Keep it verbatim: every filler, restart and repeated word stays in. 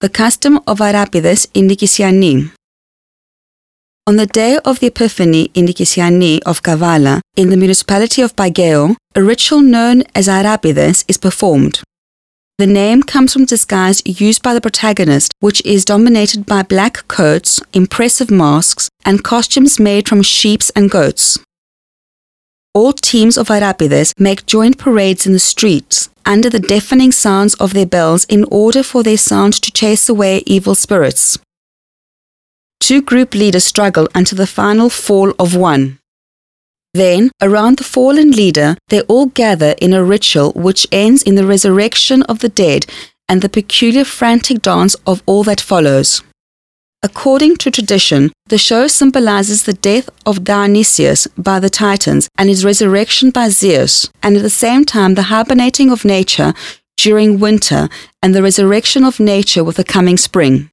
the custom of Arapides in Nikisiani. On the day of the Epiphany in Nikisiani of Kavala, in the municipality of Pageo, a ritual known as Arapides is performed. The name comes from disguise used by the protagonist, which is dominated by black coats, impressive masks, and costumes made from sheep and goats. All teams of Arapides make joint parades in the streets under the deafening sounds of their bells in order for their sound to chase away evil spirits. Two group leaders struggle until the final fall of one. Then, around the fallen leader, they all gather in a ritual which ends in the resurrection of the dead and the peculiar frantic dance of all that follows. According to tradition, the show symbolizes the death of Dionysius by the Titans and his resurrection by Zeus, and at the same time the hibernating of nature during winter and the resurrection of nature with the coming spring.